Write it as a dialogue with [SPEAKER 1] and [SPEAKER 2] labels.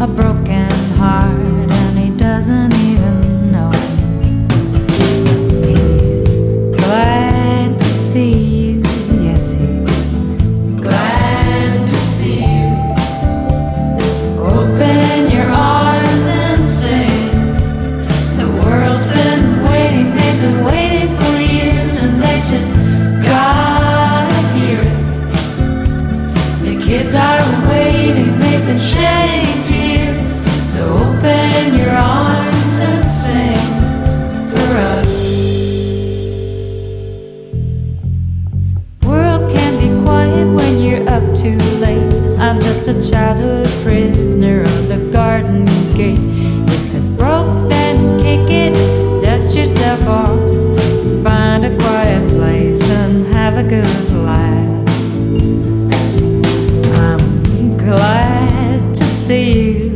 [SPEAKER 1] a broken heart, and he doesn't even know. He's glad to see you, yes, he's glad to see you. Open your arms and sing. The world's been waiting, they've been waiting for years, and they just gotta hear it. The kids are waiting, they've been shedding tears. So open your arms and sing for us. World can be quiet when you're up too late. I'm just a childhood prisoner of the garden gate. If it's broke, then kick it, dust yourself off, find a quiet place and have a good laugh. I'm glad to see you,